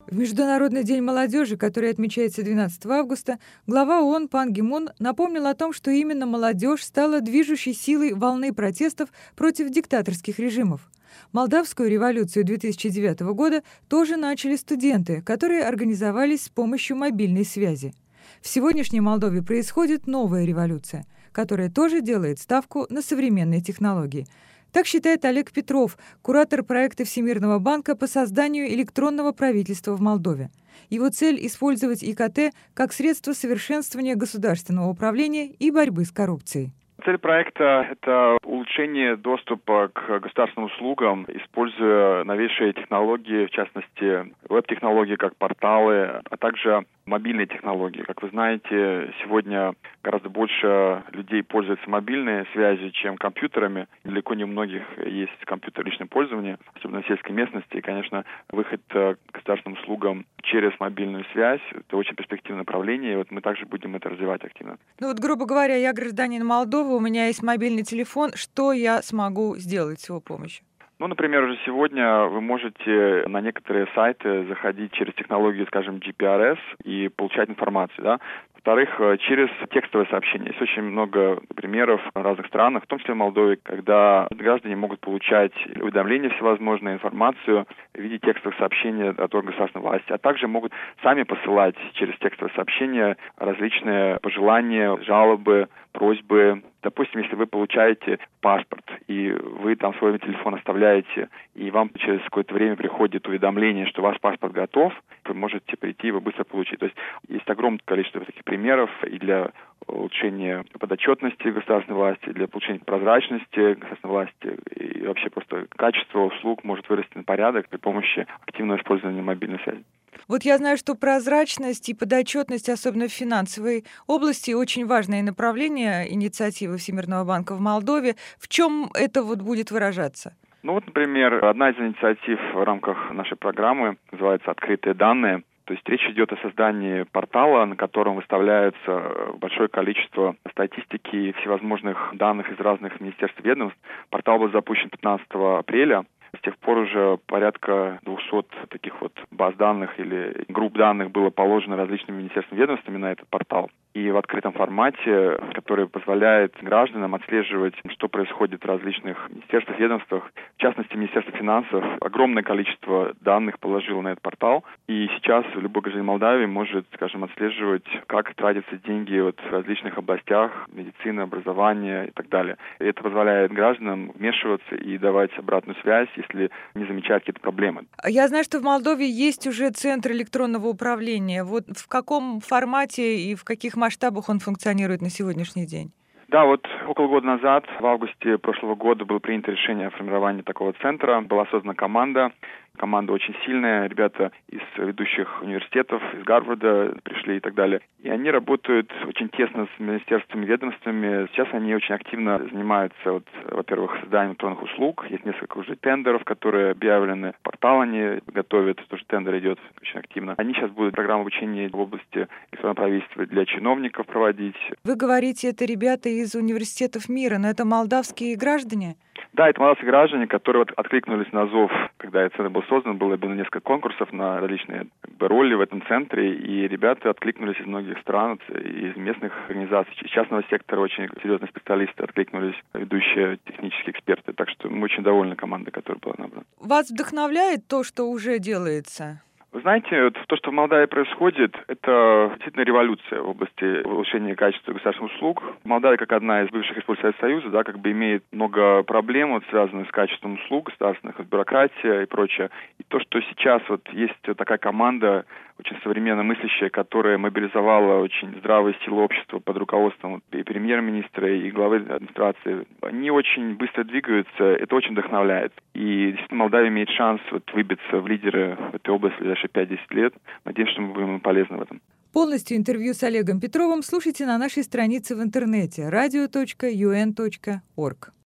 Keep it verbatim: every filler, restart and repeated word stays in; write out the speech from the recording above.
В Международный день молодежи, который отмечается двенадцатого августа, глава ООН Пан Ги Мун напомнил о том, что именно молодежь стала движущей силой волны протестов против диктаторских режимов. Молдавскую революцию две тысячи девятого года тоже начали студенты, которые организовались с помощью мобильной связи. В сегодняшней Молдове происходит новая революция, которая тоже делает ставку на современные технологии. Так считает Олег Петров, куратор проекта Всемирного банка по созданию электронного правительства в Молдове. Его цель – использовать И К Т как средство совершенствования государственного управления и борьбы с коррупцией. Цель проекта – это улучшение доступа к государственным услугам, используя новейшие технологии, в частности, веб-технологии, как порталы, а также мобильные технологии. Как вы знаете, сегодня гораздо больше людей пользуются мобильной связью, чем компьютерами. Далеко не у многих есть компьютер личного пользования, особенно в сельской местности. И, конечно, выход к государственным услугам через мобильную связь – это очень перспективное направление, и вот мы также будем это развивать активно. Ну вот, грубо говоря, я гражданин Молдовы, у меня есть мобильный телефон. Что я смогу сделать с его помощью? Ну, например, уже сегодня вы можете на некоторые сайты заходить через технологию, скажем, G P R S и получать информацию, да. Во-вторых, через текстовое сообщение. Есть очень много примеров в разных странах, в том числе в Молдове, когда граждане могут получать уведомления всевозможные, информацию в виде текстовых сообщений от органов государственной власти, а также могут сами посылать через текстовое сообщение различные пожелания, жалобы, просьбы. Допустим, если вы получаете паспорт, и вы там свой телефон оставляете, и вам через какое-то время приходит уведомление, что ваш паспорт готов, вы можете прийти и его быстро получить. То есть есть огромное количество таких примеров и для улучшения подотчетности государственной власти, для получения прозрачности государственной власти, и вообще просто качество услуг может вырасти на порядок при помощи активного использования мобильной связи. Вот я знаю, что прозрачность и подотчетность, особенно в финансовой области, очень важное направление инициативы Всемирного банка в Молдове. В чем это вот будет выражаться? Ну вот, например, одна из инициатив в рамках нашей программы называется «Открытые данные». То есть речь идет о создании портала, на котором выставляется большое количество статистики и всевозможных данных из разных министерств и ведомств. Портал был запущен пятнадцатого апреля. С тех пор уже порядка двухсот таких вот баз данных или групп данных было положено различными министерствами и ведомствами на этот портал. И в открытом формате, который позволяет гражданам отслеживать, что происходит в различных министерствах и ведомствах. В частности, Министерство финансов огромное количество данных положило на этот портал. И сейчас любой гражданин Молдавии может, скажем, отслеживать, как тратятся деньги вот в различных областях, медицина, образование и так далее. И это позволяет гражданам вмешиваться и давать обратную связь, если не замечают какие-то проблемы. Я знаю, что в Молдове есть уже центр электронного управления. Вот в каком формате и в каких масштабах он функционирует на сегодняшний день? Да, вот около года назад, в августе прошлого года, было принято решение о формировании такого центра. Была создана команда. Команда очень сильная, ребята из ведущих университетов, из Гарварда пришли и так далее. И они работают очень тесно с министерствами и ведомствами. Сейчас они очень активно занимаются, вот, во-первых, созданием электронных услуг. Есть несколько уже тендеров, которые объявлены. Портал они готовят, тоже тендер идет очень активно. Они сейчас будут программу обучения в области электронного правительства для чиновников проводить. Вы говорите, это ребята из университетов мира, но это молдавские граждане? Да, это молодые граждане, которые вот откликнулись на зов, когда этот центр был создан, было, было несколько конкурсов на различные как бы, роли в этом центре, и ребята откликнулись из многих стран, из местных организаций, из частного сектора очень серьезные специалисты откликнулись, ведущие технические эксперты, так что мы очень довольны командой, которая была набрана. Вас вдохновляет то, что уже делается? Вы знаете, вот то, что в Молдавии происходит, это действительно революция в области улучшения качества государственных услуг. Молдавия, как одна из бывших республик Советского Союза, да, как бы имеет много проблем, вот, связанных с качеством услуг государственных, вот, бюрократия и прочее. И то, что сейчас вот есть вот такая команда, очень современно мыслящая, которая мобилизовала очень здравые силы общества под руководством и премьер-министра, и главы администрации, они очень быстро двигаются, это очень вдохновляет. И действительно Молдавия имеет шанс вот выбиться в лидеры в этой области в ближайшие пять-десять лет. Надеюсь, что мы будем полезны в этом. Полностью интервью с Олегом Петровым слушайте на нашей странице в интернете радио точка ю эн точка орг.